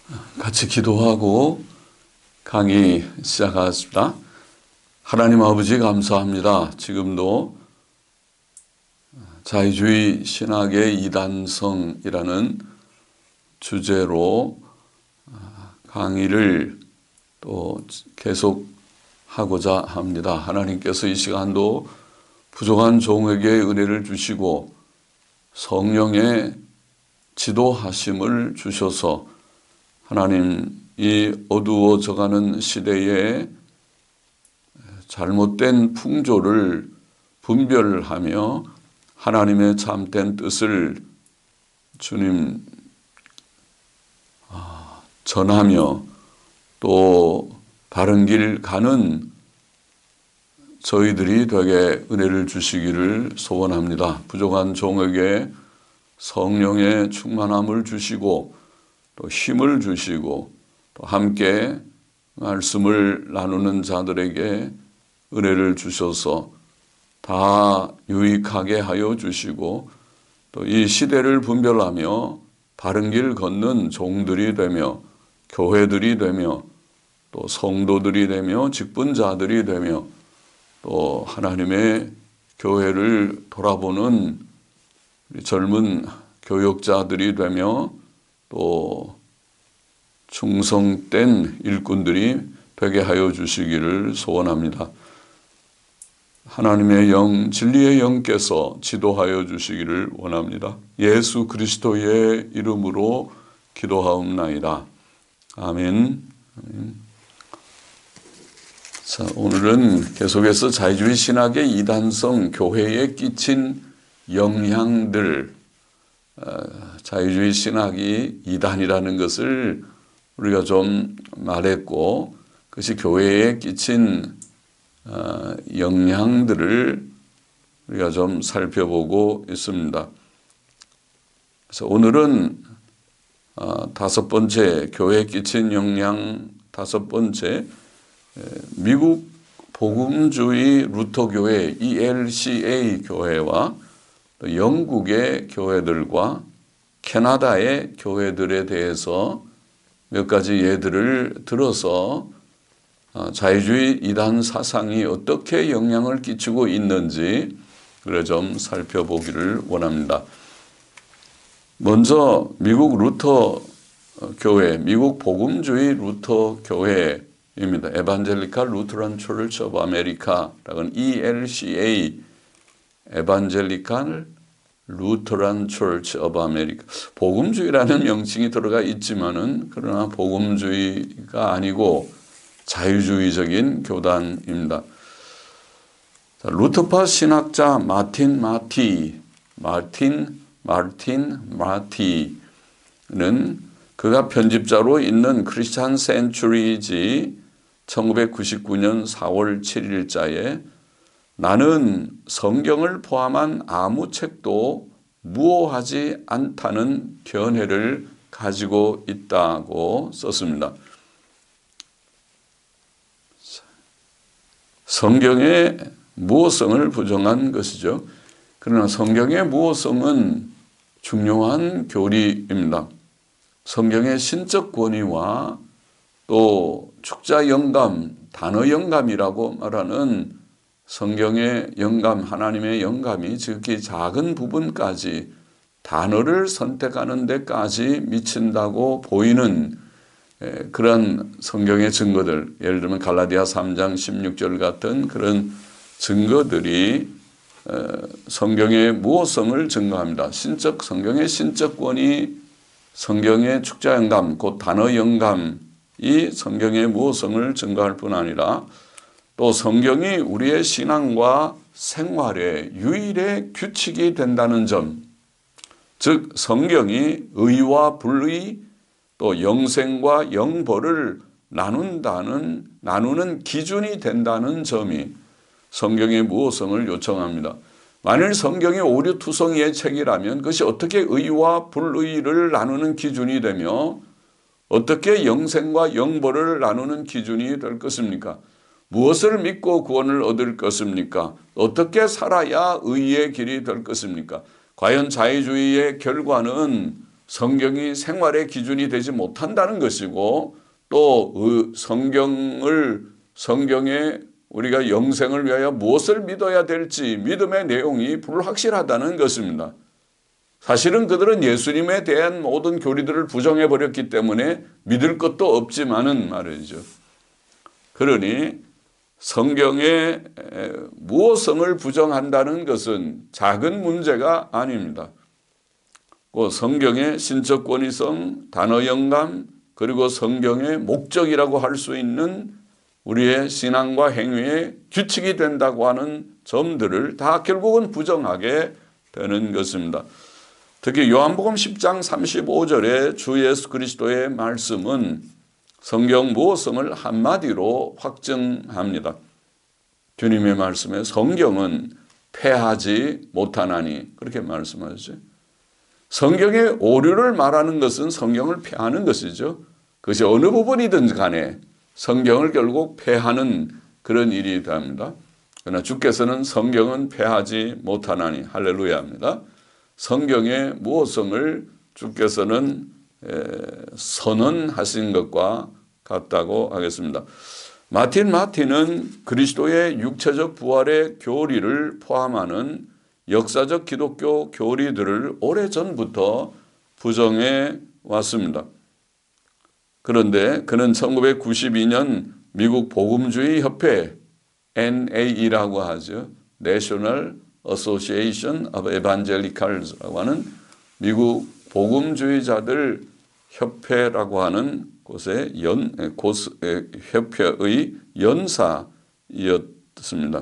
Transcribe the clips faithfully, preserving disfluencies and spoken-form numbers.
같이 기도하고 강의 시작하겠습니다. 하나님 아버지 감사합니다. 지금도 자유주의 신학의 이단성이라는 주제로 강의를 또 계속 하고자 합니다. 하나님께서 이 시간도 부족한 종에게 은혜를 주시고 성령의 지도하심을 주셔서 하나님 이 어두워져가는 시대에 잘못된 풍조를 분별하며 하나님의 참된 뜻을 주님 전하며 또 바른 길 가는 저희들이 되게 은혜를 주시기를 소원합니다. 부족한 종에게 성령의 충만함을 주시고 또 힘을 주시고 또 함께 말씀을 나누는 자들에게 은혜를 주셔서 다 유익하게 하여 주시고 또 이 시대를 분별하며 바른 길 걷는 종들이 되며 교회들이 되며 또 성도들이 되며 직분자들이 되며 또 하나님의 교회를 돌아보는 젊은 교역자들이 되며 또 충성된 일꾼들이 되게 하여 주시기를 소원합니다. 하나님의 영, 진리의 영께서 지도하여 주시기를 원합니다. 예수 그리스도의 이름으로 기도하옵나이다. 아멘. 아멘. 자, 오늘은 계속해서 자유주의 신학의 이단성, 교회에 끼친 영향들, 자유주의 신학이 이단이라는 것을 우리가 좀 말했고 그것이 교회에 끼친 영향들을 우리가 좀 살펴보고 있습니다. 그래서 오늘은 다섯 번째 교회에 끼친 영향 다섯 번째 미국 복음주의 루터교회 이엘씨에이 교회와 영국의 교회들과 캐나다의 교회들에 대해서 몇 가지 예들을 들어서 자유주의 이단 사상이 어떻게 영향을 끼치고 있는지 그래 좀 살펴보기를 원합니다. 먼저 미국 루터 교회, 미국 복음주의 루터 교회입니다. 에반젤리칼 루터란 처치 오브 아메리카라는 이엘씨에이 에반젤리칼 루터란 처치 오브 아메리카. 복음주의라는 명칭이 들어가 있지만은 그러나 복음주의가 아니고 자유주의적인 교단입니다. 자, 루터파 신학자 마틴 마티, 마틴 마틴 마티는 그가 편집자로 있는 크리스찬 센츄리지 천구백구십구 년 사월 칠일자에 나는 성경을 포함한 아무 책도 무효하지 않다는 견해를 가지고 있다고 썼습니다. 성경의 무효성을 부정한 것이죠. 그러나 성경의 무효성은 중요한 교리입니다. 성경의 신적 권위와 또 축자 영감, 단어 영감이라고 말하는 성경의 영감, 하나님의 영감이 지극히 작은 부분까지 단어를 선택하는 데까지 미친다고 보이는 그런 성경의 증거들, 예를 들면 갈라디아 삼 장 십육 절 같은 그런 증거들이 성경의 무효성을 증거합니다. 신적, 성경의 신적 권위, 성경의 축자 영감, 곧 단어 영감이 성경의 무효성을 증거할 뿐 아니라 또 성경이 우리의 신앙과 생활의 유일의 규칙이 된다는 점, 즉 성경이 의와 불의 또 영생과 영벌을 나눈다는, 나누는 기준이 된다는 점이 성경의 무효성을 요청합니다. 만일 성경이 오류투성이의 책이라면 그것이 어떻게 의와 불의를 나누는 기준이 되며 어떻게 영생과 영벌을 나누는 기준이 될 것입니까? 무엇을 믿고 구원을 얻을 것입니까? 어떻게 살아야 의의 길이 될 것입니까? 과연 자유주의의 결과는 성경이 생활의 기준이 되지 못한다는 것이고, 또 성경을 성경에 우리가 영생을 위하여 무엇을 믿어야 될지 믿음의 내용이 불확실하다는 것입니다. 사실은 그들은 예수님에 대한 모든 교리들을 부정해 버렸기 때문에 믿을 것도 없지만은 말이죠. 그러니 성경의 무엇성을 부정한다는 것은 작은 문제가 아닙니다. 그 성경의 신적 권위성, 단어 영감, 그리고 성경의 목적이라고 할 수 있는 우리의 신앙과 행위의 규칙이 된다고 하는 점들을 다 결국은 부정하게 되는 것입니다. 특히 요한복음 십 장 삼십오 절에 주 예수 그리스도의 말씀은 성경 무엇성을 한마디로 확증합니다. 주님의 말씀에 성경은 패하지 못하나니 그렇게 말씀하죠. 성경의 오류를 말하는 것은 성경을 패하는 것이죠. 그것이 어느 부분이든 간에 성경을 결국 패하는 그런 일이 됩니다. 그러나 주께서는 성경은 패하지 못하나니 할렐루야입니다. 성경의 무엇성을 주께서는 선언하신 것과 같다고 하겠습니다. 마틴 마틴은 그리스도의 육체적 부활의 교리를 포함하는 역사적 기독교 교리들을 오래전부터 부정해 왔습니다. 그런데 그는 천구백구십이 년 미국 복음주의 협회 엔 에이이라고 하죠. National Association of Evangelicals라고 하는 미국 복음주의자들 협회라고 하는 곳의 연, 곳, 협회의 연사였습니다.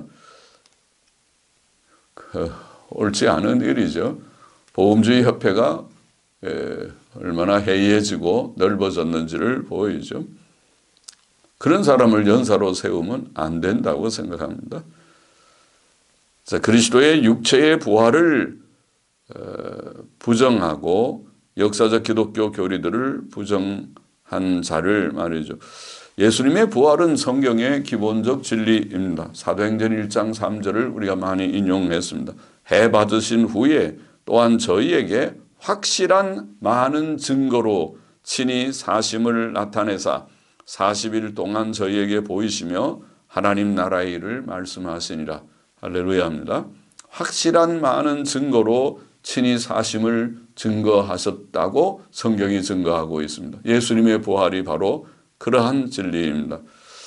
그, 옳지 않은 일이죠. 복음주의 협회가 에, 얼마나 해이해지고 넓어졌는지를 보이죠. 그런 사람을 연사로 세우면 안 된다고 생각합니다. 자, 그리스도의 육체의 부활을 어, 부정하고 역사적 기독교 교리들을 부정한 자를 말이죠. 예수님의 부활은 성경의 기본적 진리입니다. 사도행전 일 장 삼 절을 우리가 많이 인용했습니다. 해 받으신 후에 또한 저희에게 확실한 많은 증거로 친히 사심을 나타내사 사십 일 동안 저희에게 보이시며 하나님 나라의 일을 말씀하시니라. 할렐루야입니다. 확실한 많은 증거로 친히 사심을 증거하셨다고 성경이 증거하고 있습니다. 예수님의 부활이 바로 그러한 진리입니다.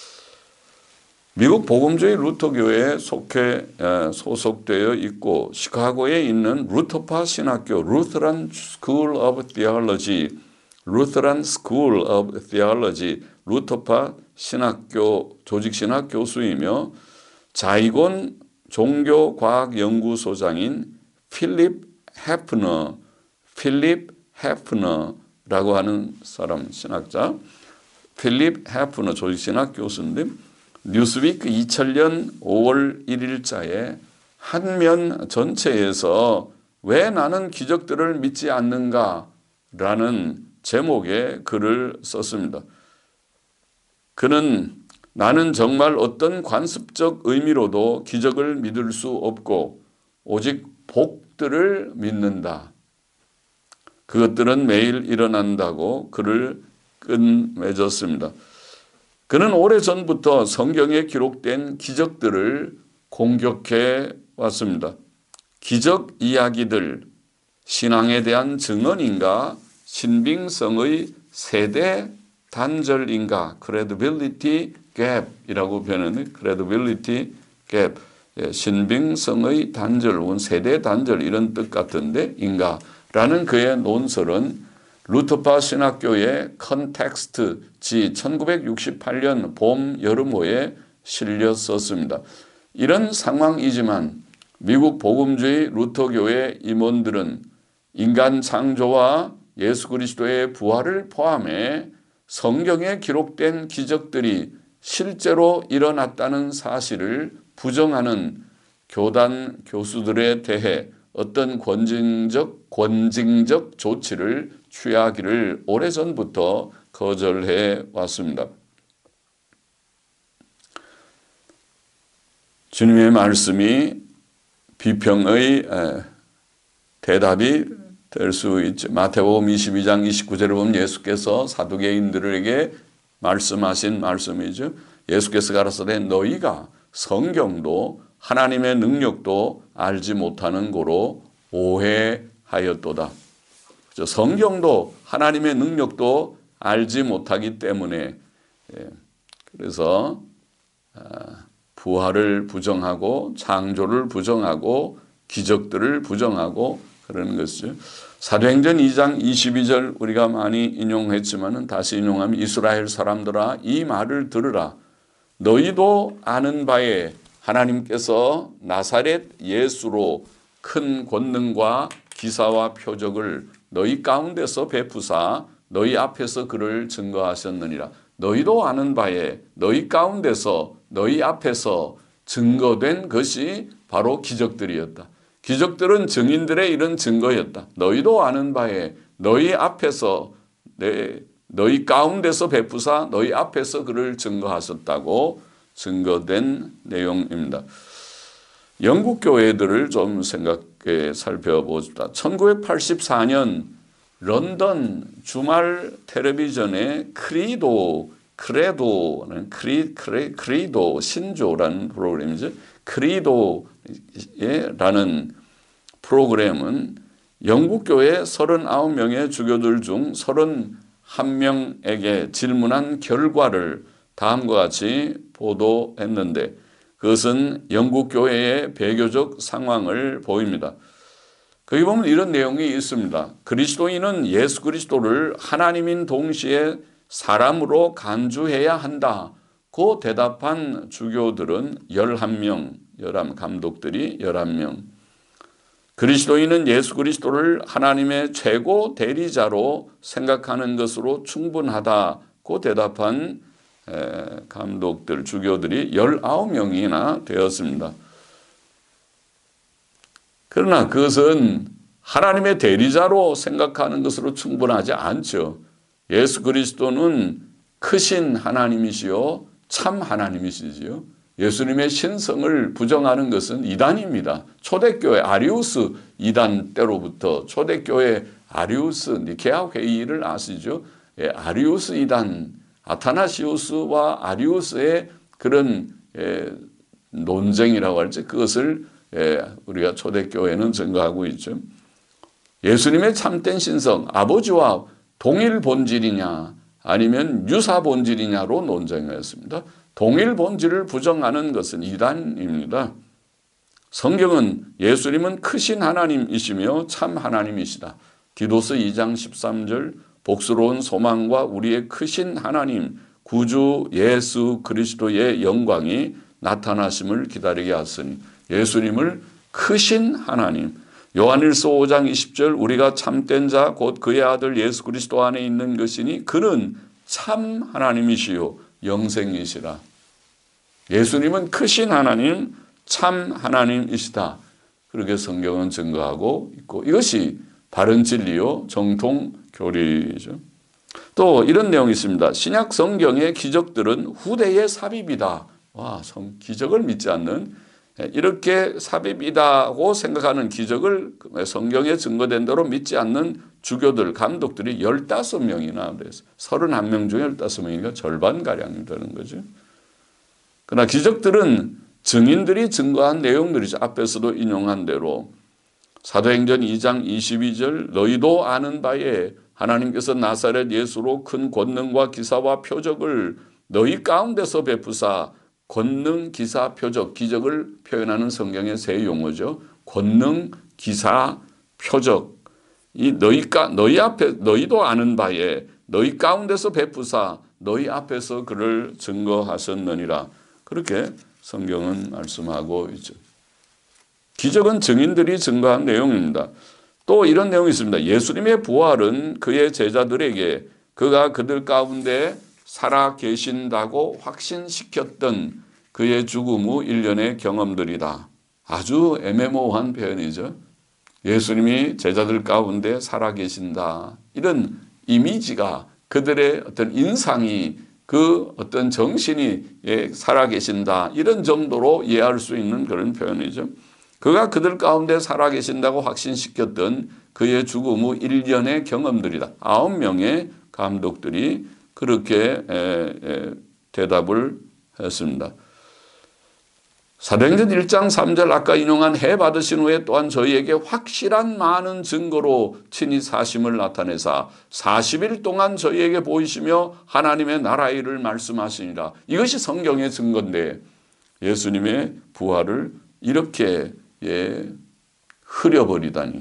미국 복음주의 루터교회에 속해 소속되어 있고 시카고에 있는 루터파 신학교 Lutheran School of Theology, Lutheran School of Theology, 루터파 신학교 조직 신학 교수이며 자이곤 종교과학연구소장인 필립 해프너, 필립 해프너라고 하는 사람 신학자, 필립 해프너 조직 신학 교수인데 뉴스위크 이천 년 오월 일일자에 한 면 전체에서 왜 나는 기적들을 믿지 않는가 라는 제목의 글을 썼습니다. 그는 나는 정말 어떤 관습적 의미로도 기적을 믿을 수 없고 오직 복들을 믿는다. 그것들은 매일 일어난다고 글을 끝맺었습니다. 그는 오래전부터 성경에 기록된 기적들을 공격해 왔습니다. 기적 이야기들, 신앙에 대한 증언인가, 신빙성의 세대 단절인가, credibility gap이라고 표현하는 credibility gap, 신빙성의 단절 혹은 세대 단절 이런 뜻 같은데 인가라는 그의 논설은 루터파 신학교의 컨텍스트 지 천구백육십팔 년 봄 여름호에 실렸었습니다. 이런 상황이지만 미국 복음주의 루터교회 임원들은 인간 창조와 예수 그리스도의 부활을 포함해 성경에 기록된 기적들이 실제로 일어났다는 사실을 부정하는 교단 교수들에 대해 어떤 권징적, 권징적 조치를 취하기를 오래전부터 거절해 왔습니다. 주님의 말씀이 비평의 대답이 될 수 있죠. 마태복음 이십이 장 이십구 절에 보면 예수께서 사두개인들에게 말씀하신 말씀이죠. 예수께서 가라사대 너희가 성경도 하나님의 능력도 알지 못하는 고로 오해하였도다. 성경도 하나님의 능력도 알지 못하기 때문에, 그래서 부활을 부정하고 창조를 부정하고 기적들을 부정하고 그러는 것이죠. 사도행전 이 장 이십이 절 우리가 많이 인용했지만 다시 인용하면 이스라엘 사람들아 이 말을 들으라. 너희도 아는 바에 하나님께서 나사렛 예수로 큰 권능과 기사와 표적을 너희 가운데서 베푸사 너희 앞에서 그를 증거하셨느니라. 너희도 아는 바에 너희 가운데서 너희 앞에서 증거된 것이 바로 기적들이었다. 기적들은 증인들의 이런 증거였다. 너희도 아는 바에 너희 앞에서 내, 너희 가운데서 베푸사 너희 앞에서 그를 증거하셨다고 증거된 내용입니다. 영국 교회들을 좀 생각해 살펴보자. 천구백팔십사 년 런던 주말 텔레비전에 크리도, 크레도는 크리, 크레, 크리도 신조라는 프로그램이죠. 크리도라는 프로그램은 영국 교회 서른아홉 명의 주교들 중 서른한 명에게 질문한 결과를 다음과 같이 보도했는데 그것은 영국 교회의 배교적 상황을 보입니다. 거기 보면 이런 내용이 있습니다. 그리스도인은 예수 그리스도를 하나님인 동시에 사람으로 간주해야 한다고 대답한 주교들은 열한 명, 열한 감독들이 열한 명. 그리스도인은 예수 그리스도를 하나님의 최고 대리자로 생각하는 것으로 충분하다고 대답한 감독들, 주교들이 열아홉 명이나 되었습니다. 그러나 그것은 하나님의 대리자로 생각하는 것으로 충분하지 않죠. 예수 그리스도는 크신 하나님이시요 참 하나님이시지요. 예수님의 신성을 부정하는 것은 이단입니다. 초대교회 아리우스 이단 때로부터 초대교회 아리우스 니케아 회의를 아시죠? 예, 아리우스 이단 아타나시우스와 아리우스의 그런 예, 논쟁이라고 할지 그것을 예, 우리가 초대교회는 증거하고 있죠. 예수님의 참된 신성, 아버지와 동일 본질이냐 아니면 유사 본질이냐로 논쟁했습니다. 동일 본질을 부정하는 것은 이단입니다. 성경은 예수님은 크신 하나님이시며 참 하나님이시다. 디도서 이 장 십삼 절 복스러운 소망과 우리의 크신 하나님 구주 예수 그리스도의 영광이 나타나심을 기다리게 하시니 예수님을 크신 하나님. 요한일서 오 장 이십 절 우리가 참된 자 곧 그의 아들 예수 그리스도 안에 있는 것이니 그는 참 하나님이시요 영생이시라. 예수님은 크신 하나님 참 하나님이시다. 그렇게 성경은 증거하고 있고 이것이 바른 진리요 정통 교리죠. 또 이런 내용이 있습니다. 신약 성경의 기적들은 후대의 삽입이다. 와, 기적을 믿지 않는 이렇게 삽입이다고 생각하는 기적을 성경에 증거된 대로 믿지 않는 주교들, 감독들이 열다섯 명이나 그래서 서른한 명 중에 열다섯 명이니까 절반가량이 되는 거죠. 그러나 기적들은 증인들이 증거한 내용들이죠. 앞에서도 인용한 대로 사도행전 이 장 이십이 절 너희도 아는 바에 하나님께서 나사렛 예수로 큰 권능과 기사와 표적을 너희 가운데서 베푸사 권능, 기사, 표적, 기적을 표현하는 성경의 세 용어죠. 권능, 기사, 표적. 이 너희가 너희 앞에 너희도 아는 바에 너희 가운데서 베푸사 너희 앞에서 그를 증거하셨느니라. 그렇게 성경은 말씀하고 있죠. 기적은 증인들이 증거한 내용입니다. 또 이런 내용이 있습니다. 예수님의 부활은 그의 제자들에게 그가 그들 가운데 살아 계신다고 확신시켰던 그의 죽음 후 일 년의 경험들이다. 아주 애매모호한 표현이죠. 예수님이 제자들 가운데 살아 계신다. 이런 이미지가 그들의 어떤 인상이 그 어떤 정신이 살아 계신다. 이런 정도로 이해할 수 있는 그런 표현이죠. 그가 그들 가운데 살아 계신다고 확신시켰던 그의 죽음 후 일 년의 경험들이다. 아홉 명의 감독들이 그렇게 에, 에, 대답을 했습니다. 사도행전 일 장 삼 절 아까 인용한 해 받으신 후에 또한 저희에게 확실한 많은 증거로 친히 사심을 나타내사 사십 일 동안 저희에게 보이시며 하나님의 나라의 일을 말씀하시니라. 이것이 성경의 증거인데 예수님의 부활을 이렇게 예, 흐려버리다니.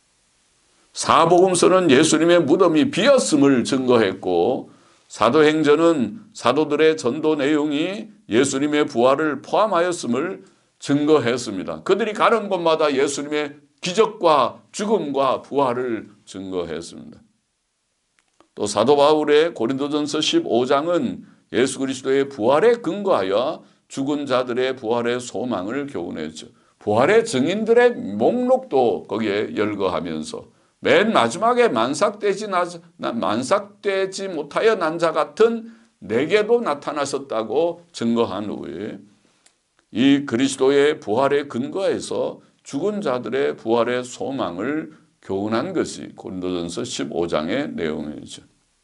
사복음서는 예수님의 무덤이 비었음을 증거했고 사도행전은 사도들의 전도 내용이 예수님의 부활을 포함하였음을 증거했습니다. 그들이 가는 곳마다 예수님의 기적과 죽음과 부활을 증거했습니다. 또 사도 바울의 고린도전서 십오 장은 예수 그리스도의 부활에 근거하여 죽은 자들의 부활의 소망을 교훈했죠. 부활의 증인들의 목록도 거기에 열거하면서 맨 마지막에 만삭되지, 나, 만삭되지 못하여 난 자 같은 내게도 나타나셨다고 증거한 후에 이 그리스도의 부활에 근거해서 죽은 자들의 부활의 소망을 교훈한 것이 고린도전서 십오 장의 내용이죠.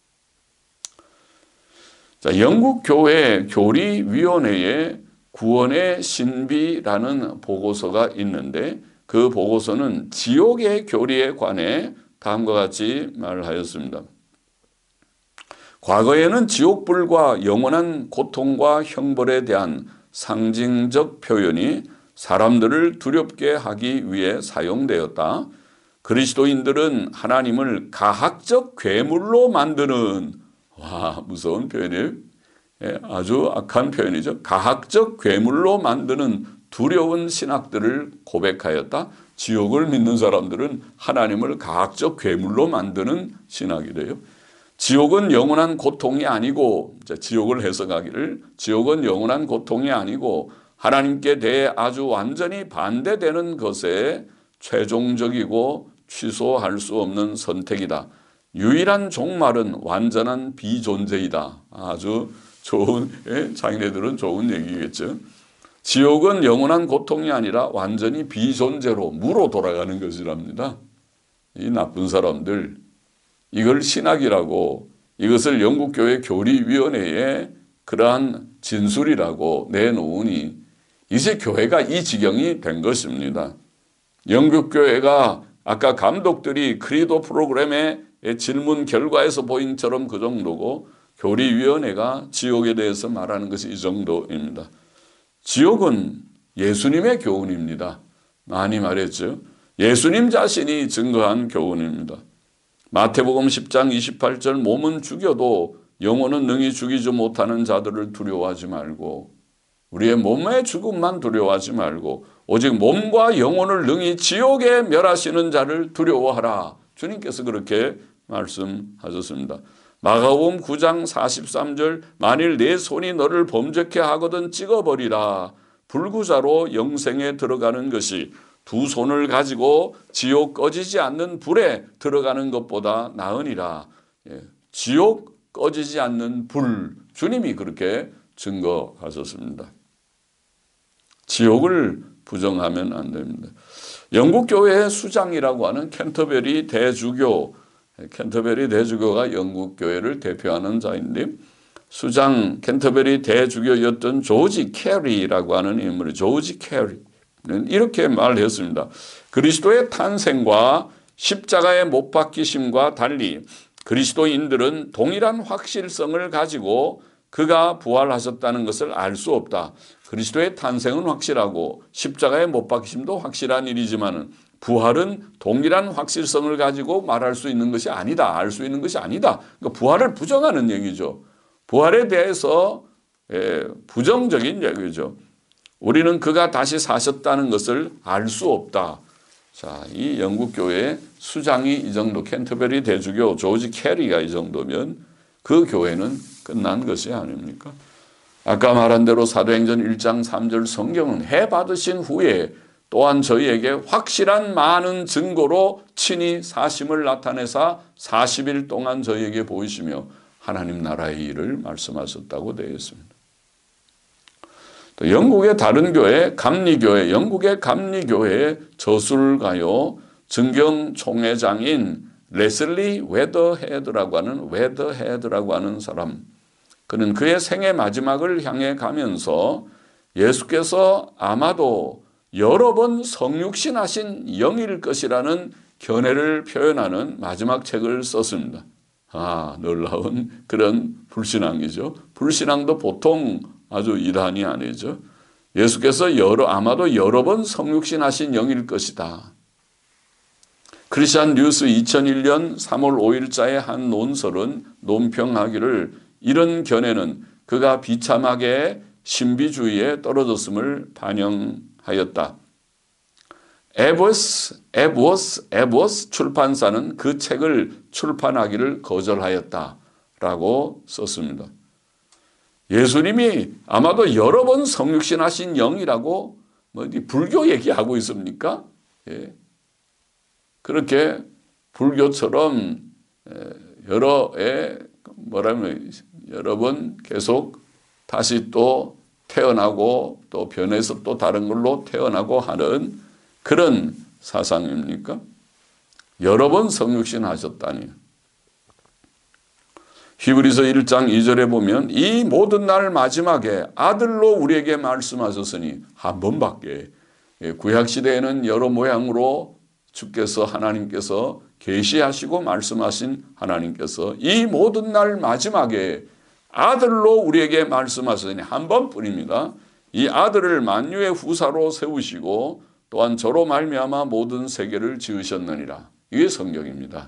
자, 영국 교회 교리위원회의 구원의 신비라는 보고서가 있는데 그 보고서는 지옥의 교리에 관해 다음과 같이 말하였습니다. 과거에는 지옥불과 영원한 고통과 형벌에 대한 상징적 표현이 사람들을 두렵게 하기 위해 사용되었다. 그리스도인들은 하나님을 가학적 괴물로 만드는, 와, 무서운 표현이에요. 예, 아주 악한 표현이죠. 가학적 괴물로 만드는 두려운 신학들을 고백하였다. 지옥을 믿는 사람들은 하나님을 가학적 괴물로 만드는 신학이래요. 지옥은 영원한 고통이 아니고, 지옥을 해석하기를 지옥은 영원한 고통이 아니고 하나님께 대해 아주 완전히 반대되는 것에 최종적이고 취소할 수 없는 선택이다. 유일한 종말은 완전한 비존재이다. 아주 좋은, 예, 장인애들은 좋은 얘기겠죠. 지옥은 영원한 고통이 아니라 완전히 비존재로 무로 돌아가는 것이랍니다. 이 나쁜 사람들, 이걸 신학이라고, 이것을 영국교회 교리위원회에 그러한 진술이라고 내놓으니 이제 교회가 이 지경이 된 것입니다. 영국교회가 아까 감독들이 크리도 프로그램의 질문 결과에서 보인 처럼 그 정도고 교리위원회가 지옥에 대해서 말하는 것이 이 정도입니다. 지옥은 예수님의 교훈입니다. 많이 말했죠. 예수님 자신이 증거한 교훈입니다. 마태복음 십 장 이십팔 절 몸은 죽여도 영혼은 능히 죽이지 못하는 자들을 두려워하지 말고 우리의 몸의 죽음만 두려워하지 말고 오직 몸과 영혼을 능히 지옥에 멸하시는 자를 두려워하라. 주님께서 그렇게 말씀하셨습니다. 마가복음 구 장 사십삼 절 만일 내 손이 너를 범죄케 하거든 찍어버리라. 불구자로 영생에 들어가는 것이 두 손을 가지고 지옥 꺼지지 않는 불에 들어가는 것보다 나으니라. 예, 지옥 꺼지지 않는 불, 주님이 그렇게 증거하셨습니다. 지옥을 부정하면 안 됩니다. 영국 교회의 수장이라고 하는 캔터베리 대주교, 캔터베리 대주교가 영국 교회를 대표하는 자인데 수장 캔터베리 대주교였던 조지 캐리라고 하는 인물이 조지 캐리는 이렇게 말했습니다. 그리스도의 탄생과 십자가의 못 박히심과 달리 그리스도인들은 동일한 확실성을 가지고 그가 부활하셨다는 것을 알 수 없다. 그리스도의 탄생은 확실하고 십자가의 못 박히심도 확실한 일이지만 부활은 동일한 확실성을 가지고 말할 수 있는 것이 아니다. 알 수 있는 것이 아니다. 그러니까 부활을 부정하는 얘기죠. 부활에 대해서 부정적인 얘기죠. 우리는 그가 다시 사셨다는 것을 알 수 없다. 자, 이 영국 교회의 수장이 이 정도, 캔터베리 대주교 조지 캐리가 이 정도면 그 교회는 끝난 것이 아닙니까? 아까 말한 대로 사도행전 일 장 삼 절 성경은 해 받으신 후에 또한 저희에게 확실한 많은 증거로 친히 사심을 나타내사 사십 일 동안 저희에게 보이시며 하나님 나라의 일을 말씀하셨다고 되어 있습니다. 또 영국의 다른 교회, 감리교회, 영국의 감리교회의 저술가요 증경 총회장인 레슬리 웨더헤드라고 하는 웨더헤드라고 하는 사람, 그는 그의 생애 마지막을 향해 가면서 예수께서 아마도 여러 번 성육신하신 영일 것이라는 견해를 표현하는 마지막 책을 썼습니다. 아, 놀라운 그런 불신앙이죠. 불신앙도 보통 아주 이단이 아니죠. 예수께서 여러, 아마도 여러 번 성육신하신 영일 것이다. 크리스천 뉴스 이천일 년 삼월 오일자의 한 논설은 논평하기를 이런 견해는 그가 비참하게 신비주의에 떨어졌음을 반영하였다. 에버스, 에버스, 에버스 출판사는 그 책을 출판하기를 거절하였다라고 썼습니다. 예수님이 아마도 여러 번 성육신하신 영이라고 뭐 불교 얘기하고 있습니까? 예. 그렇게 불교처럼 여러 에 뭐라면 여러 번 계속 다시 또 태어나고 또 변해서 또 다른 걸로 태어나고 하는 그런 사상입니까? 여러 번 성육신 하셨다니. 히브리서 일 장 이 절에 보면 이 모든 날 마지막에 아들로 우리에게 말씀하셨으니 한 번밖에. 구약시대에는 여러 모양으로 주께서 하나님께서 계시하시고 말씀하신 하나님께서 이 모든 날 마지막에 아들로 우리에게 말씀하셨으니 한 번뿐입니다. 이 아들을 만유의 후사로 세우시고 또한 저로 말미암아 모든 세계를 지으셨느니라. 이게 성경입니다.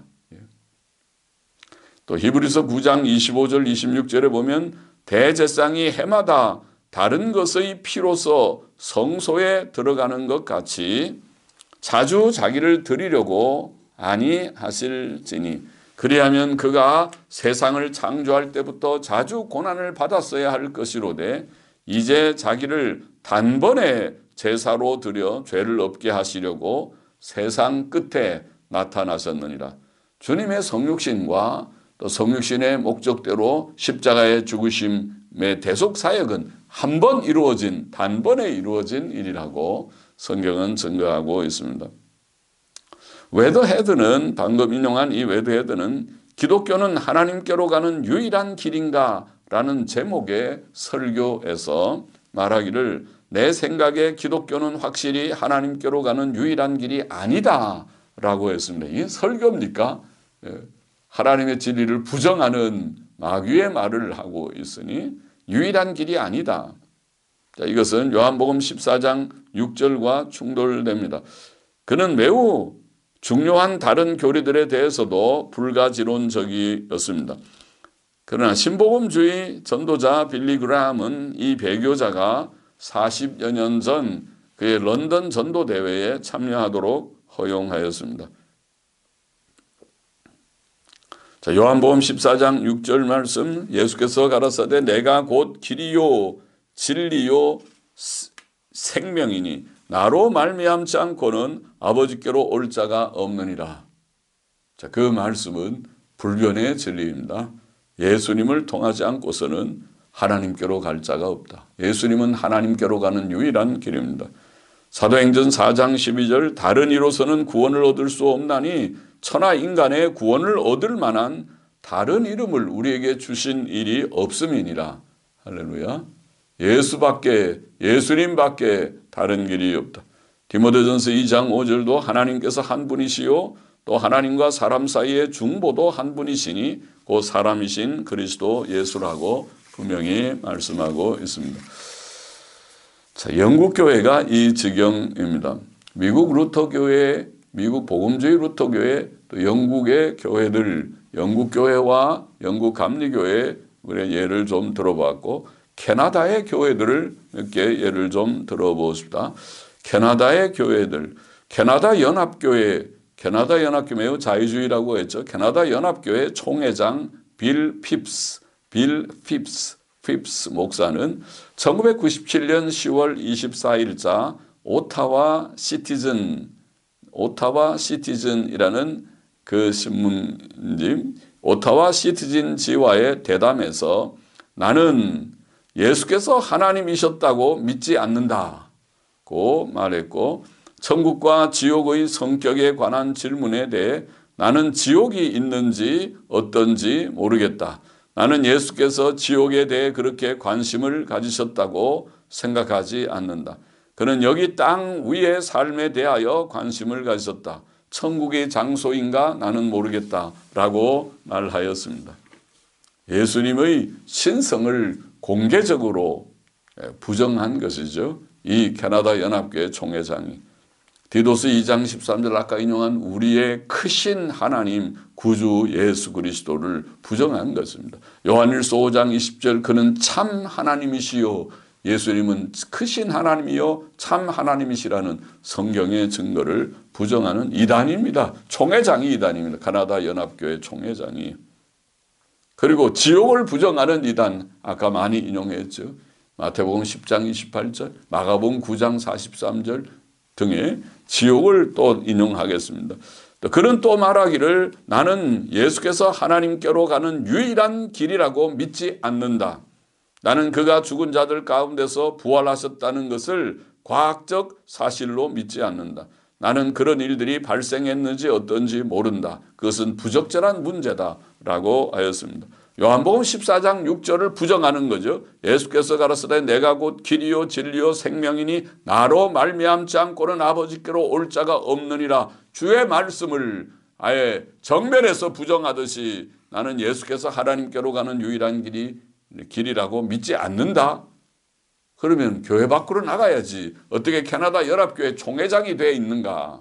또 히브리서 구 장 이십오 절 이십육 절에 보면 대제사장이 해마다 다른 것의 피로서 성소에 들어가는 것 같이 자주 자기를 드리려고 아니하실지니 그리하면 그가 세상을 창조할 때부터 자주 고난을 받았어야 할 것이로되 이제 자기를 단번에 제사로 드려 죄를 없게 하시려고 세상 끝에 나타나셨느니라. 주님의 성육신과 또 성육신의 목적대로 십자가의 죽으심의 대속 사역은 한 번 이루어진 단번에 이루어진 일이라고 성경은 증거하고 있습니다. 웨더헤드는 방금 인용한 이 웨더헤드는 기독교는 하나님께로 가는 유일한 길인가 라는 제목의 설교에서 말하기를 내 생각에 기독교는 확실히 하나님께로 가는 유일한 길이 아니다 라고 했습니다. 이게 설교입니까? 하나님의 진리를 부정하는 마귀의 말을 하고 있으니 유일한 길이 아니다. 자, 이것은 요한복음 십사 장 육 절과 충돌됩니다. 그는 매우 중요한 다른 교리들에 대해서도 불가지론적이었습니다. 그러나 신복음주의 전도자 빌리 그라함은 이 배교자가 사십여 년 전 그의 런던 전도대회에 참여하도록 허용하였습니다. 자, 요한복음 십사 장 육 절 말씀 예수께서 가라사대 내가 곧 길이요 진리요 생명이니 나로 말미암지 않고는 아버지께로 올 자가 없느니라. 자, 그 말씀은 불변의 진리입니다. 예수님을 통하지 않고서는 하나님께로 갈 자가 없다. 예수님은 하나님께로 가는 유일한 길입니다. 사도행전 사 장 십이 절 다른 이로서는 구원을 얻을 수 없나니 천하 인간의 구원을 얻을 만한 다른 이름을 우리에게 주신 일이 없음이니라. 할렐루야. 예수밖에 예수님밖에 다른 길이 없다. 디모데전서 이 장 오 절도 하나님께서 한 분이시요 또 하나님과 사람 사이의 중보도 한 분이시니 그 사람이신 그리스도 예수라고 분명히 말씀하고 있습니다. 자, 영국 교회가 이 지경입니다. 미국 루터 교회, 미국 복음주의 루터 교회, 또 영국의 교회들, 영국 교회와 영국 감리교회 예를 좀 들어봤고, 캐나다의 교회들을 몇 개 예를 좀 들어보십시다. 캐나다의 교회들, 캐나다 연합교회, 캐나다 연합교회 매우 자유주의라고 했죠. 캐나다 연합교회 총회장 빌 핍스, 빌 핍스, 핍스 목사는 천구백구십칠 년 시월 이십사일자 오타와 시티즌, 오타와 시티즌이라는 그 신문지, 오타와 시티즌지와의 대담에서 나는 예수께서 하나님이셨다고 믿지 않는다고 말했고, 천국과 지옥의 성격에 관한 질문에 대해 나는 지옥이 있는지 어떤지 모르겠다. 나는 예수께서 지옥에 대해 그렇게 관심을 가지셨다고 생각하지 않는다. 그는 여기 땅 위의 삶에 대하여 관심을 가지셨다. 천국의 장소인가 나는 모르겠다 라고 말하였습니다. 예수님의 신성을 공개적으로 부정한 것이죠. 이 캐나다 연합교회 총회장이. 디도스 이 장 십삼 절 아까 인용한 우리의 크신 하나님 구주 예수 그리스도를 부정한 것입니다. 요한일서 오 장 이십 절 그는 참 하나님이시요 예수님은 크신 하나님이요 참 하나님이시라는 성경의 증거를 부정하는 이단입니다. 총회장이 이단입니다. 캐나다 연합교회 총회장이. 그리고 지옥을 부정하는 이단 아까 많이 인용했죠. 마태복음 십 장 이십팔 절 마가복음 구 장 사십삼 절 등의 지옥을 또 인용하겠습니다. 그는 또 말하기를 나는 예수께서 하나님께로 가는 유일한 길이라고 믿지 않는다. 나는 그가 죽은 자들 가운데서 부활하셨다는 것을 과학적 사실로 믿지 않는다. 나는 그런 일들이 발생했는지 어떤지 모른다. 그것은 부적절한 문제다 라고 하였습니다. 요한복음 십사 장 육 절을 부정하는 거죠. 예수께서 가라사대 내가 곧 길이요 진리요 생명이니 나로 말미암지 않고는 아버지께로 올 자가 없느니라. 주의 말씀을 아예 정면에서 부정하듯이 나는 예수께서 하나님께로 가는 유일한 길이 길이라고 믿지 않는다. 그러면 교회 밖으로 나가야지. 어떻게 캐나다 연합교회 총회장이 돼 있는가.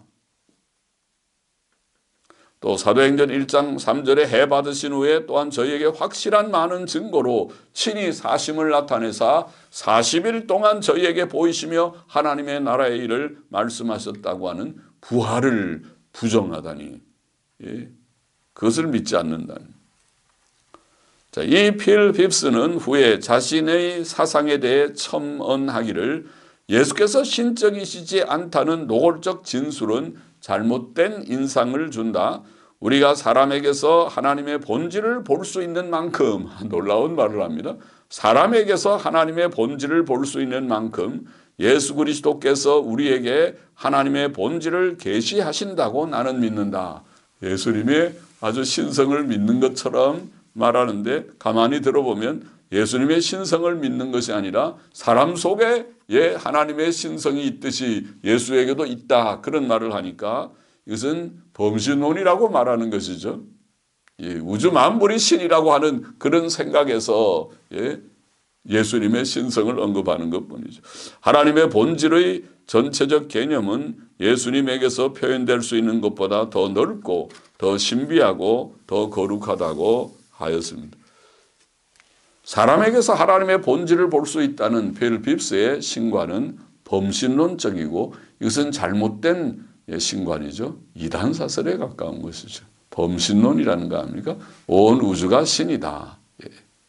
또 사도행전 일 장 삼 절에 해 받으신 후에 또한 저희에게 확실한 많은 증거로 친히 사심을 나타내사 사십 일 동안 저희에게 보이시며 하나님의 나라의 일을 말씀하셨다고 하는 부활을 부정하다니. 예, 그것을 믿지 않는다니. 자, 이 필 빕스는 후에 자신의 사상에 대해 첨언하기를 예수께서 신적이시지 않다는 노골적 진술은 잘못된 인상을 준다. 우리가 사람에게서 하나님의 본질을 볼 수 있는 만큼 놀라운 말을 합니다. 사람에게서 하나님의 본질을 볼 수 있는 만큼 예수 그리스도께서 우리에게 하나님의 본질을 계시하신다고 나는 믿는다. 예수님의 아주 신성을 믿는 것처럼 말하는데 가만히 들어보면 예수님의 신성을 믿는 것이 아니라 사람 속에 예 하나님의 신성이 있듯이 예수에게도 있다 그런 말을 하니까 이것은 범신론이라고 말하는 것이죠. 예, 우주 만물이 신이라고 하는 그런 생각에서 예, 예수님의 신성을 언급하는 것뿐이죠. 하나님의 본질의 전체적 개념은 예수님에게서 표현될 수 있는 것보다 더 넓고 더 신비하고 더 거룩하다고 하였습니다. 사람에게서 하나님의 본질을 볼 수 있다는 필 빕스의 신관은 범신론적이고 이것은 잘못된 신관이죠. 이단 사설에 가까운 것이죠. 범신론이라는 거 아닙니까? 온 우주가 신이다. 예.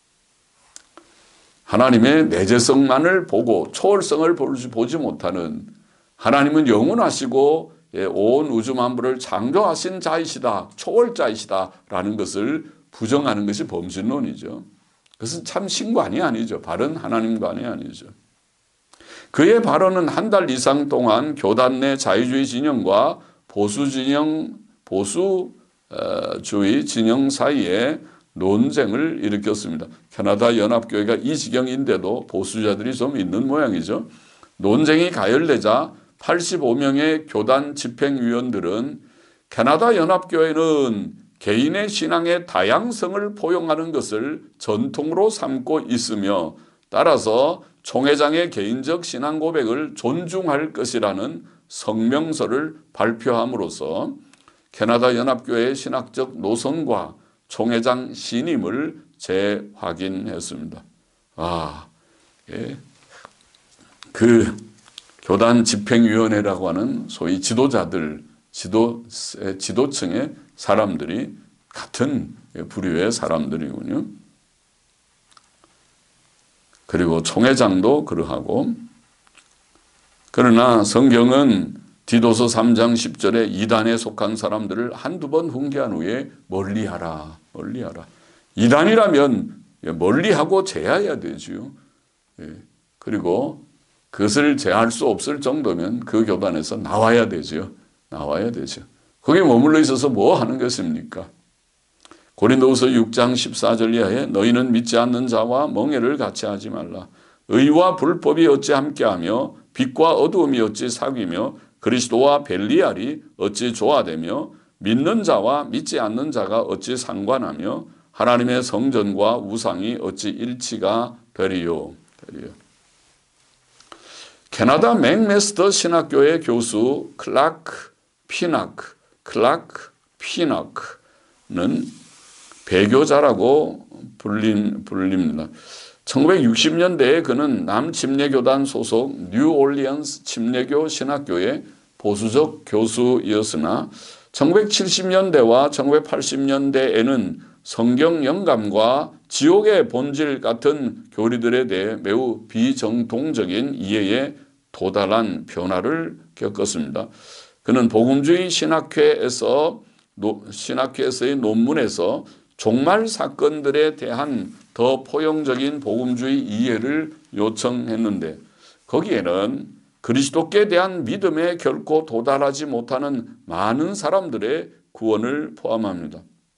하나님의 내재성만을 보고 초월성을 보지 못하는 하나님은 영원하시고 예, 온 우주 만물을 창조하신 자이시다. 초월자이시다. 라는 것을 부정하는 것이 범신론이죠. 그것은 참 신관이 아니죠. 바른 하나님관이 아니죠. 그의 발언은 한 달 이상 동안 교단 내 자유주의 진영과 보수 진영, 보수주의 진영 사이에 논쟁을 일으켰습니다. 캐나다 연합교회가 이 지경인데도 보수자들이 좀 있는 모양이죠. 논쟁이 가열되자 팔십오 명의 교단 집행위원들은 캐나다 연합교회는 개인의 신앙의 다양성을 포용하는 것을 전통으로 삼고 있으며 따라서 총회장의 개인적 신앙 고백을 존중할 것이라는 성명서를 발표함으로써 캐나다 연합교회의 신학적 노선과 총회장 신임을 재확인했습니다. 아, 예. 그 교단 집행위원회라고 하는 소위 지도자들, 지도, 지도층의 사람들이 같은 부류의 사람들이군요. 그리고 총회장도 그러하고 그러나 성경은 디도서 삼 장 십 절에 이단에 속한 사람들을 한두 번 훈계한 후에 멀리하라 멀리하라. 이단이라면 멀리하고 제하해야 되지요. 그리고 그것을 제할 수 없을 정도면 그 교단에서 나와야 되죠. 나와야 되죠. 거기 머물러 있어서 뭐 하는 것입니까? 고린도후서 육 장 십사 절 이하에 너희는 믿지 않는 자와 멍에를 같이 하지 말라. 의와 불법이 어찌 함께하며 빛과 어두움이 어찌 사귀며 그리스도와 벨리알이 어찌 조화되며 믿는 자와 믿지 않는 자가 어찌 상관하며 하나님의 성전과 우상이 어찌 일치가 되리요. 되리요. 캐나다 맥메스터 신학교의 교수 클라크 피나크, 클라크 피나크는 배교자라고 불린, 불립니다. 천구백육십 년대에 그는 남침례교단 소속 뉴올리언스 침례교 신학교의 보수적 교수이었으나 천구백칠십 년대와 천구백팔십 년대에는 성경 영감과 지옥의 본질 같은 교리들에 대해 매우 비정통적인 이해에 도달한 변화를 겪었습니다. 그는 복음주의 신학회에서 신학회에서의 논문에서 종말 사건들에 대한 더 포용적인 복음주의 이해를 요청했는데 거기에는 그리스도께 대한 믿음에 결코 도달하지 못하는 많은 사람들의 구원을 포함합니다.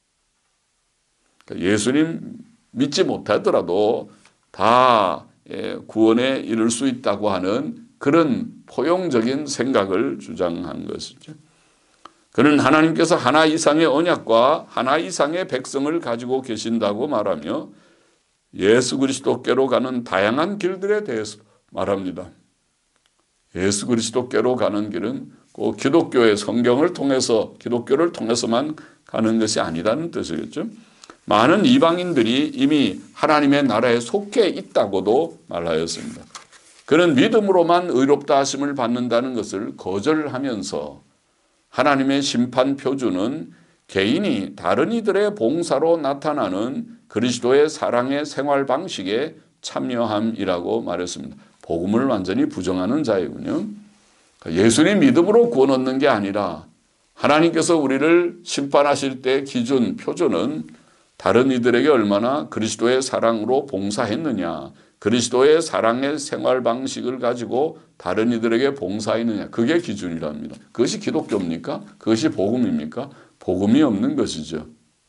예수님 믿지 못하더라도 다 구원에 이를 수 있다고 하는 그런 포용적인 생각을 주장한 것이죠. 그는 하나님께서 하나 이상의 언약과 하나 이상의 백성을 가지고 계신다고 말하며 예수 그리스도께로 가는 다양한 길들에 대해서 말합니다. 예수 그리스도께로 가는 길은 꼭 기독교의 성경을 통해서 기독교를 통해서만 가는 것이 아니라는 뜻이겠죠. 많은 이방인들이 이미 하나님의 나라에 속해 있다고도 말하였습니다. 그는 믿음으로만 의롭다 하심을 받는다는 것을 거절하면서 하나님의 심판 표준은 개인이 다른 이들의 봉사로 나타나는 그리스도의 사랑의 생활 방식에 참여함이라고 말했습니다. 복음을 완전히 부정하는 자이군요. 예수님 믿음으로 구원 얻는 게 아니라 하나님께서 우리를 심판하실 때 기준, 표준은 다른 이들에게 얼마나 그리스도의 사랑으로 봉사했느냐, 그리스도의 사랑의 생활 방식을 가지고 다른 이들에게 봉사했느냐, 그게 기준이랍니다. 그것이 기독교입니까? 그것이 복음입니까? 복음이 없는 것이죠.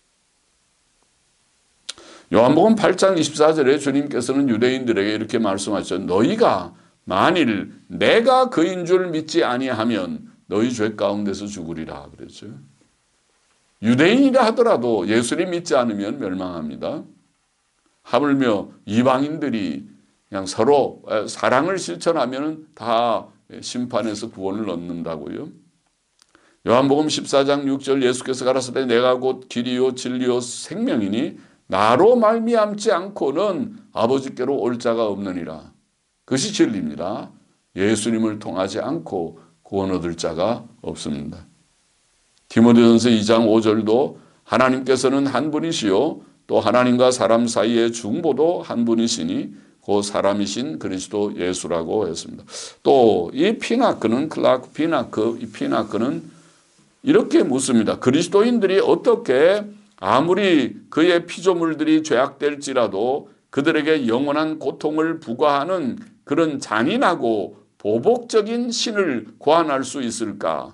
요한복음 팔 장 이십사 절에 주님께서는 유대인들에게 이렇게 말씀하셨죠. 너희가 만일 내가 그인 줄 믿지 아니하면 너희 죄 가운데서 죽으리라 그랬죠. 유대인이라 하더라도 예수님 믿지 않으면 멸망합니다. 하물며 이방인들이 그냥 서로 사랑을 실천하면 다 심판에서 구원을 얻는다고요. 요한복음 십사 장 육 절 예수께서 가라사대 내가 곧 길이요 진리요 생명이니 나로 말미암지 않고는 아버지께로 올 자가 없느니라. 그것이 진리입니다. 예수님을 통하지 않고 구원 얻을 자가 없습니다. 디모데전서 이 장 오 절도 하나님께서는 한 분이시요 또 하나님과 사람 사이의 중보도 한 분이시니 그 사람이신 그리스도 예수라고 했습니다. 또 이 피나크는 클라크 피나크 이 피나크는 이렇게 묻습니다. 그리스도인들이 어떻게 아무리 그의 피조물들이 죄악될지라도 그들에게 영원한 고통을 부과하는 그런 잔인하고 보복적인 신을 고안할 수 있을까?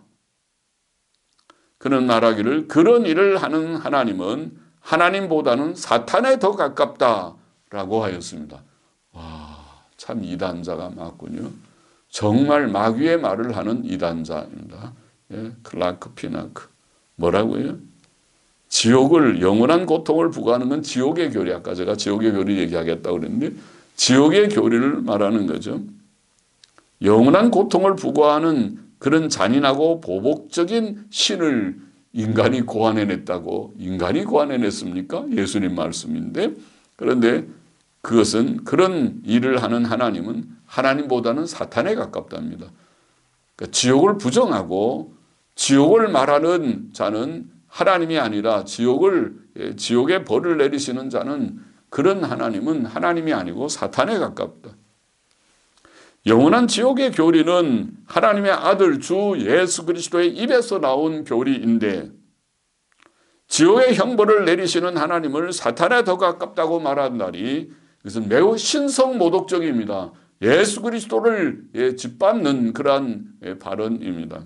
그는 말하기를 그런 일을 하는 하나님은 하나님보다는 사탄에 더 가깝다라고 하였습니다. 와, 참 이단자가 맞군요. 정말 마귀의 말을 하는 이단자입니다. 예, 클라크 피나크 뭐라고요? 지옥을 영원한 고통을 부과하는 건 지옥의 교리. 아까 제가 지옥의 교리 얘기하겠다고 그랬는데 지옥의 교리를 말하는 거죠. 영원한 고통을 부과하는 그런 잔인하고 보복적인 신을 인간이 고안해냈다고. 인간이 고안해냈습니까? 예수님 말씀인데. 그런데 그것은 그런 일을 하는 하나님은 하나님보다는 사탄에 가깝답니다. 그러니까 지옥을 부정하고 지옥을 말하는 자는 하나님이 아니라 지옥을, 지옥의 벌을 내리시는 자는 그런 하나님은 하나님이 아니고 사탄에 가깝다. 영원한 지옥의 교리는 하나님의 아들 주 예수 그리스도의 입에서 나온 교리인데 지옥의 형벌을 내리시는 하나님을 사탄에 더 가깝다고 말한다니 이것은 매우 신성모독적입니다. 예수 그리스도를 예, 짓밟는 그러한 예, 발언입니다.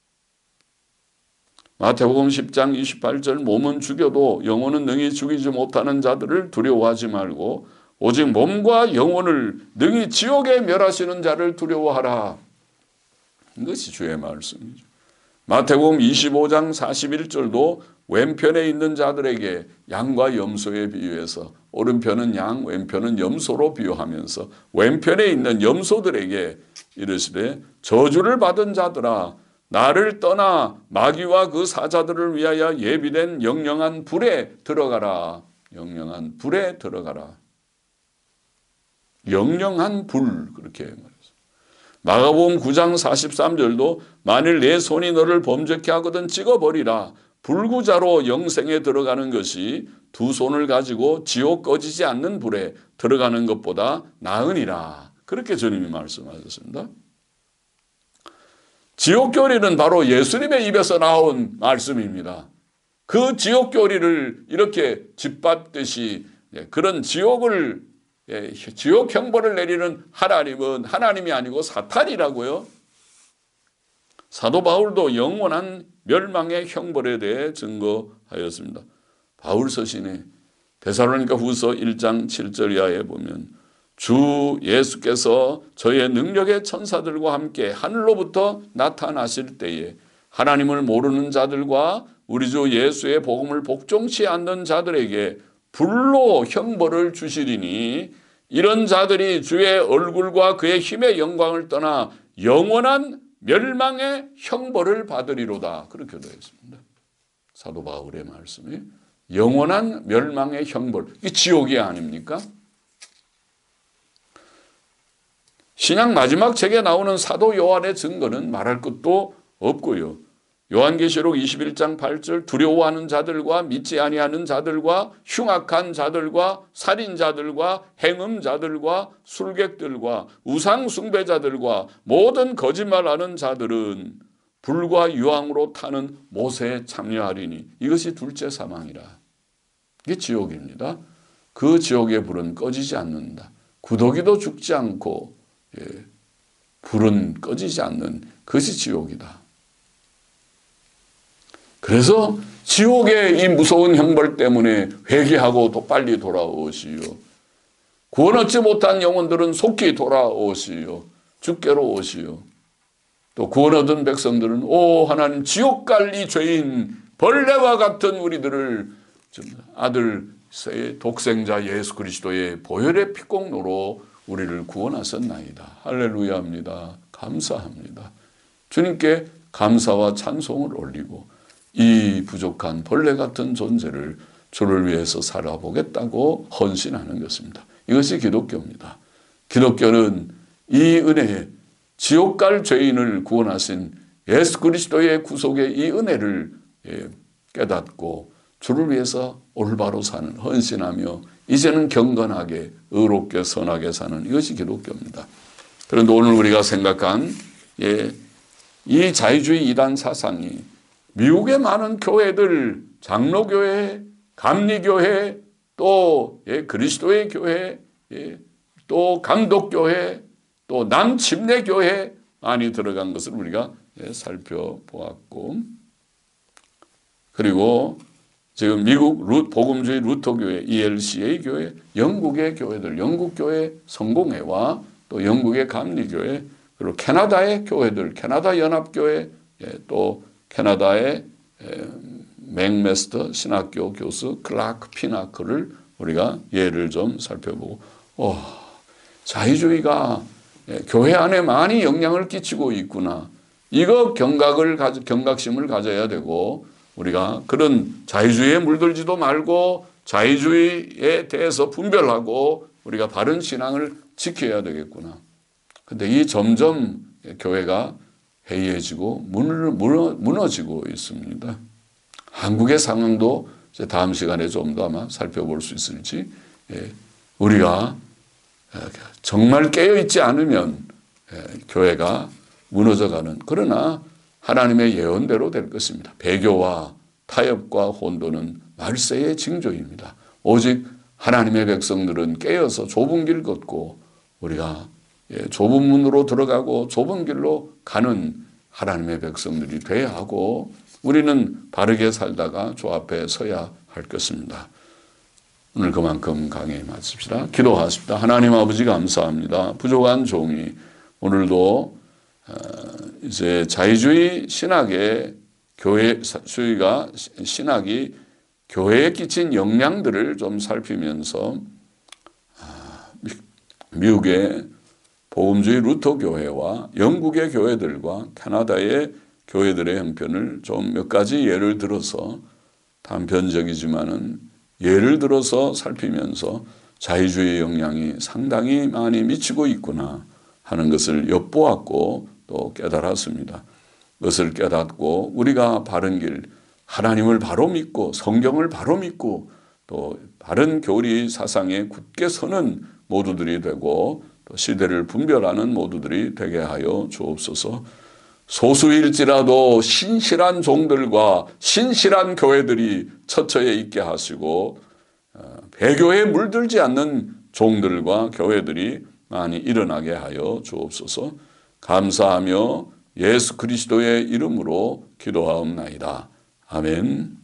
마태복음 십 장 이십팔 절 몸은 죽여도 영혼은 능히 죽이지 못하는 자들을 두려워하지 말고 오직 몸과 영혼을 능히 지옥에 멸하시는 자를 두려워하라. 이것이 주의 말씀이죠. 마태복음 이십오 장 사십일 절도 왼편에 있는 자들에게 양과 염소에 비유해서 오른편은 양, 왼편은 염소로 비유하면서 왼편에 있는 염소들에게 이르시되 저주를 받은 자들아 나를 떠나 마귀와 그 사자들을 위하여 예비된 영영한 불에 들어가라. 영영한 불에 들어가라. 영영한 불 그렇게 말했어요. 마가복음 구 장 사십삼 절도 만일 내 손이 너를 범죄케 하거든 찍어버리라. 불구자로 영생에 들어가는 것이 두 손을 가지고 지옥 꺼지지 않는 불에 들어가는 것보다 나으니라. 그렇게 주님이 말씀하셨습니다. 지옥교리는 바로 예수님의 입에서 나온 말씀입니다. 그 지옥교리를 이렇게 짓밟듯이 그런 지옥을 지옥 형벌을 내리는 하나님은 하나님이 아니고 사탄이라고요. 사도 바울도 영원한 멸망의 형벌에 대해 증거하였습니다. 바울 서신에 데살로니가 후서 일 장 칠 절 이하에 보면 주 예수께서 저의 능력의 천사들과 함께 하늘로부터 나타나실 때에 하나님을 모르는 자들과 우리 주 예수의 복음을 복종치 않는 자들에게 불로 형벌을 주시리니 이런 자들이 주의 얼굴과 그의 힘의 영광을 떠나 영원한 멸망의 형벌을 받으리로다. 그렇게 되어 있습니다. 사도 바울의 말씀이 영원한 멸망의 형벌. 이 지옥이 아닙니까? 신약 마지막 책에 나오는 사도 요한의 증거는 말할 것도 없고요. 요한계시록 이십일 장 팔 절 두려워하는 자들과 믿지 아니하는 자들과 흉악한 자들과 살인자들과 행음자들과 술객들과 우상숭배자들과 모든 거짓말하는 자들은 불과 유황으로 타는 못에 참여하리니 이것이 둘째 사망이라. 이게 지옥입니다. 그 지옥의 불은 꺼지지 않는다. 구더기도 죽지 않고 예, 불은 꺼지지 않는 그것이 지옥이다. 그래서 지옥의 이 무서운 형벌 때문에 회개하고 또 빨리 돌아오시오. 구원 얻지 못한 영혼들은 속히 돌아오시오. 주께로 오시오. 또 구원 얻은 백성들은 오 하나님 지옥 갈 이 죄인 벌레와 같은 우리들을 아들 독생자 예수 그리스도의 보혈의 피공로로 우리를 구원하셨나이다. 할렐루야합니다. 감사합니다. 주님께 감사와 찬송을 올리고 이 부족한 벌레 같은 존재를 주를 위해서 살아보겠다고 헌신하는 것입니다. 이것이 기독교입니다. 기독교는 이 은혜에 지옥 갈 죄인을 구원하신 예수 그리스도의 구속의 이 은혜를 깨닫고 주를 위해서 올바로 사는 헌신하며 이제는 경건하게 의롭게 선하게 사는 이것이 기독교입니다. 그런데 오늘 우리가 생각한 예, 이 자유주의 이단 사상이 미국의 많은 교회들 장로교회, 감리교회, 또 예, 그리스도의 교회, 예, 또 감독교회, 또 남침례교회 많이 들어간 것을 우리가 예, 살펴보았고 그리고 지금 미국 루, 복음주의 루터교회, 이엘씨에이 교회, 영국의 교회들, 영국교회 성공회와 또 영국의 감리교회, 그리고 캐나다의 교회들, 캐나다 연합교회, 예, 또 캐나다의 예, 맥메스터 신학교 교수 클라크 피나크를 우리가 예를 좀 살펴보고 오, 자유주의가 예, 교회 안에 많이 영향을 끼치고 있구나. 이거 경각을 가져, 경각심을 가져야 되고 우리가 그런 자유주의에 물들지도 말고 자유주의에 대해서 분별하고 우리가 바른 신앙을 지켜야 되겠구나. 근데 이 점점 교회가 해이해지고 무너지고 있습니다. 한국의 상황도 다음 시간에 좀 더 아마 살펴볼 수 있을지 우리가 정말 깨어있지 않으면 교회가 무너져가는 그러나 하나님의 예언대로 될 것입니다. 배교와 타협과 혼돈은 말세의 징조입니다. 오직 하나님의 백성들은 깨어서 좁은 길 걷고 우리가 예, 좁은 문으로 들어가고 좁은 길로 가는 하나님의 백성들이 돼야 하고 우리는 바르게 살다가 주 앞에 서야 할 것입니다. 오늘 그만큼 강에 맞습시다. 기도하십시다. 하나님 아버지 감사합니다. 부족한 종이 오늘도 이제 자유주의 신학의 교회 수위가 신학이 교회에 끼친 영향들을 좀 살피면서 미국의 복음주의 루터 교회와 영국의 교회들과 캐나다의 교회들의 형편을 좀 몇 가지 예를 들어서 단편적이지만은 예를 들어서 살피면서 자유주의 영향이 상당히 많이 미치고 있구나 하는 것을 엿보았고 또 깨달았습니다. 그것을 깨닫고 우리가 바른 길, 하나님을 바로 믿고 성경을 바로 믿고 또 바른 교리 사상에 굳게 서는 모두들이 되고 또 시대를 분별하는 모두들이 되게 하여 주옵소서. 소수일지라도 신실한 종들과 신실한 교회들이 처처에 있게 하시고 배교에 물들지 않는 종들과 교회들이 많이 일어나게 하여 주옵소서. 감사하며 예수 그리스도의 이름으로 기도하옵나이다. 아멘.